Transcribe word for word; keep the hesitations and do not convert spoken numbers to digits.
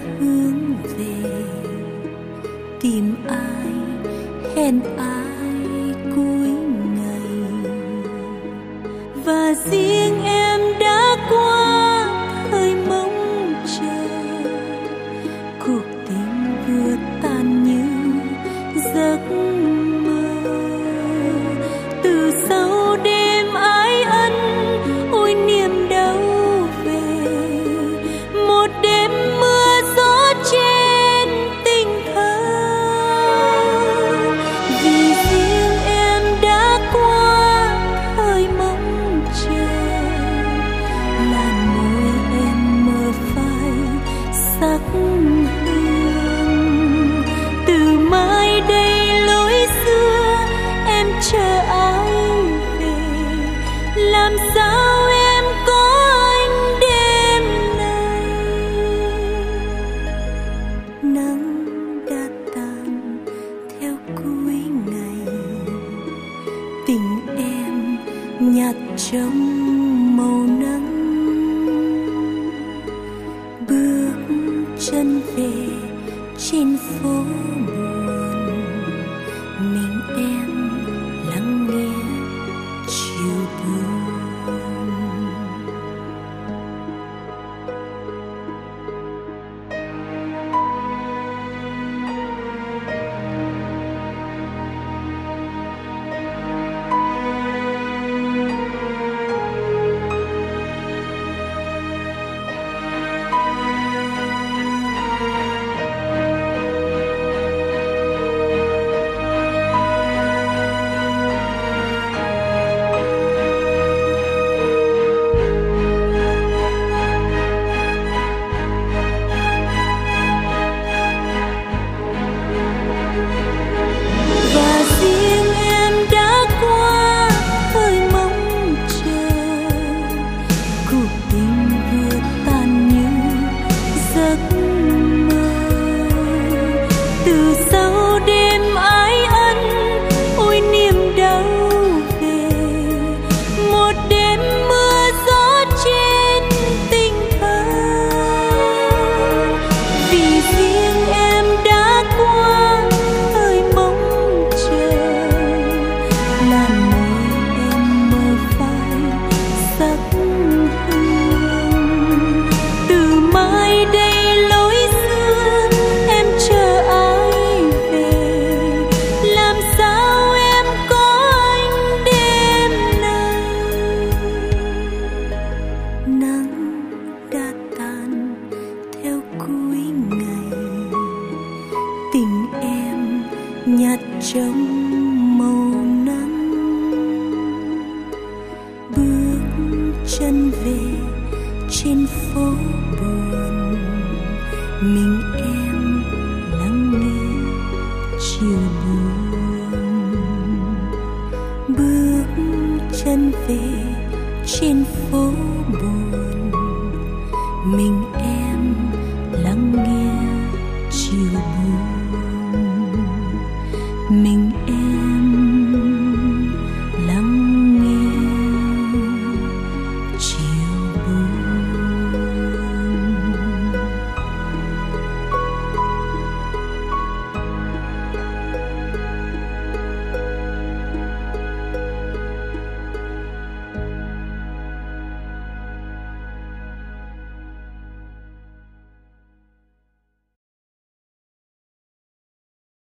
hướng về, tìm ai hẹn ai cuối ngày, và riêng em đã qua thời mong chờ. Cuộc tình vừa tan như giấc mơ, từ sau đêm ái ân ôi niềm đau về, một đêm mưa gió trên tình thơ. Vì riêng em đã qua thời mong chờ, làn môi em mơ phai sắc hương. Từ mai đây lối xưa em chờ ai về, làm sao em có anh đêm nay. Nắng đã tàn theo cuối ngày, tình em nhạt trong màu nắng. Bước chân về trên phố buồn, mình em lắng nghe chiều buồn. Nhạt trong màu nắng. Bước chân về trên phố buồn, mình em lắng nghe chiều buồn. Bước chân về trên phố buồn, mình em lắng nghe chiều buồn.